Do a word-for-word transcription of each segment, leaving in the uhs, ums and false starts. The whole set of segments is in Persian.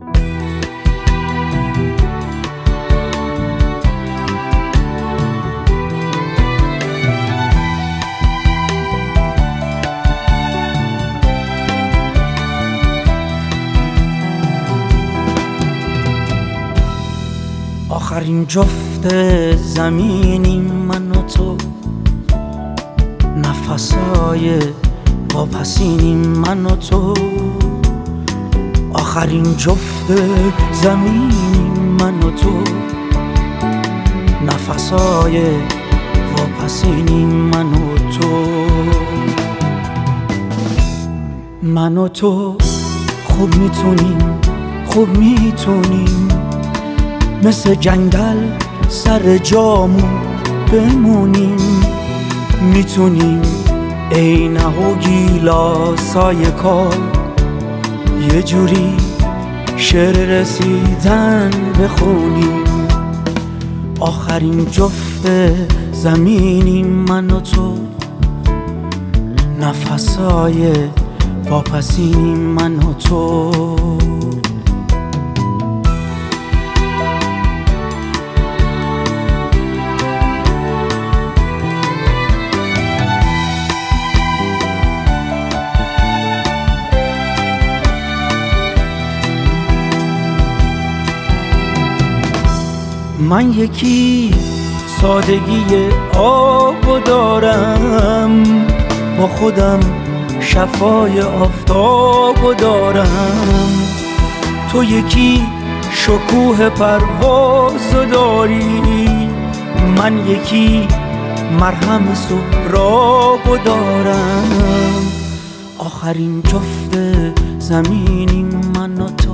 آخرین جفت زمینیم من و تو، نفسای واپسینیم من و تو. آخرین جفت زمینیم من و تو، نفسای واپسینیم من و تو. من و تو خوب میتونیم، خوب میتونیم مثل جنگل سر جامون بمونیم. میتونیم عینه و گیلاسای کار یه جوری شعر رسیدن بخونیم. آخرین جفت زمینیم من و تو، نفسای واپسینیم من و تو. من یکی سادگی آبو دارم، با خودم شفای آفتابو دارم. تو یکی شکوه پروازو داری، من یکی مرهم سهرابو دارم. آخرین جفت زمینیم من و تو،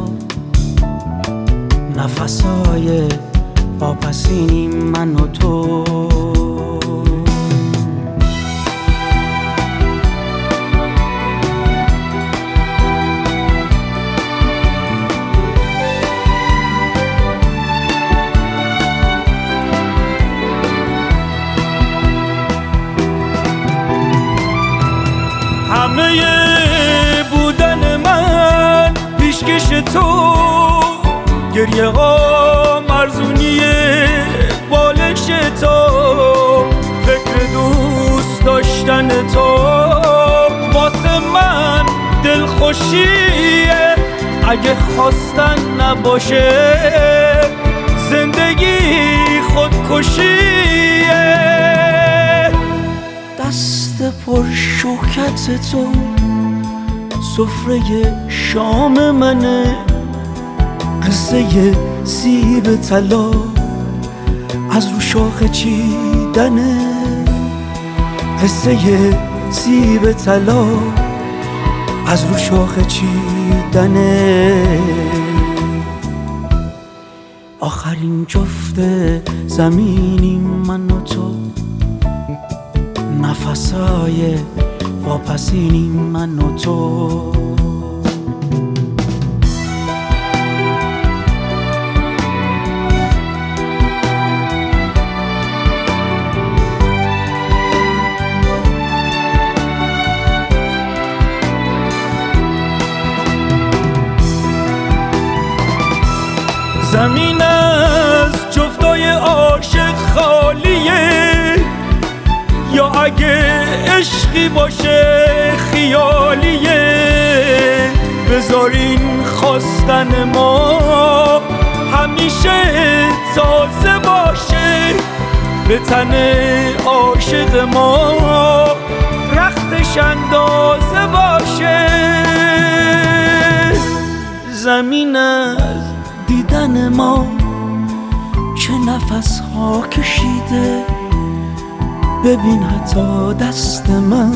نفسای واپسینیم من و تو. همه بودن من پیشکش تو، گریه ها مرزونی بالش تو، فکر دوست داشتن تو واسه من دلخوشیه. اگه خواستن نباشه زندگی خودکشیه. دست پر شوکت تو سفره شام منه، قصه سیب طلا از رو شاخه چیدنه. قصه سیب طلا از رو شاخه چیدنه. آخرین جفت زمینیم من و تو، نفسای واپسینیم من و تو. زمین از جفتای عاشق خالیه، یا اگه عشقی باشه خیالیه. بذارین خواستن ما همیشه تازه باشه، به تن عاشق ما رختش اندازه باشه. زمین از دیدن ما چه نفس ها کشیده، ببین حتی دست من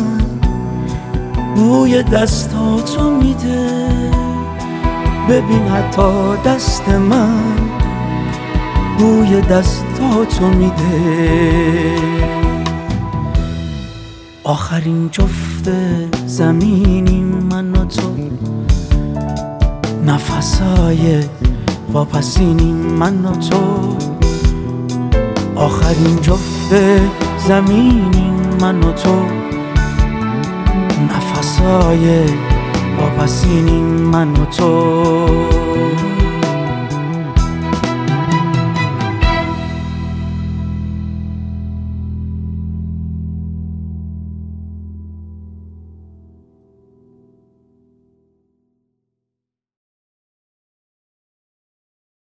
بوی دستاتو میده. ببین حتی دست من بوی دستاتو میده. آخرین جفت زمینیم من و تو، نفسای واپسینیم من و تو. آخرین جفت زمینیم من و تو، نفسای واپسینیم من و تو.